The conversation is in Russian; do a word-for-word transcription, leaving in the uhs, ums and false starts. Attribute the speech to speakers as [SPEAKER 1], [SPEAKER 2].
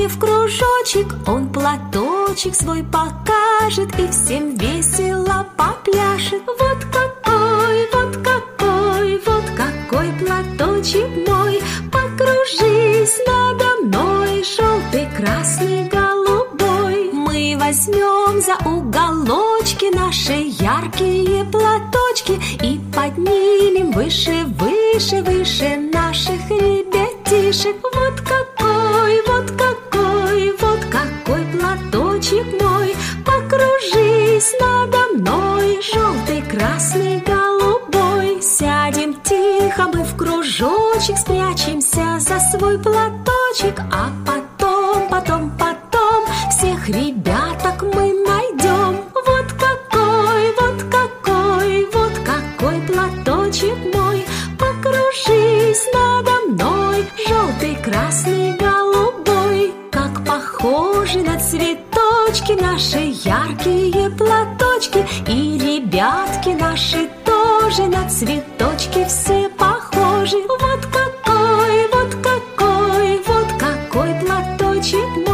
[SPEAKER 1] друзьями в кружочек он платочек свой покажет и всем весело попляшет. Вот какой, вот какой, вот какой платочек мой, покружись надо мной, желтый, красный, голубой. Мы возьмем за уголочки наши яркие платочки и поднимем выше, выше, выше наших ребятишек. Вот какой, вот какой, вот какой платочек мой, покружись надо мной, желтый, красный, голубой. Сядем тихо мы в кружочек, спрячемся за свой платочек, а потом, потом, потом всех ребяток мы найдем. Вот какой, вот какой, вот какой платочек мой, покружись надо мной, желтый, красный, голубой. Как похожи на цветочки наши яркие платочки, и ребятки наши тоже на цветочки все похожи. Вот какой, вот какой, вот какой платочек мой,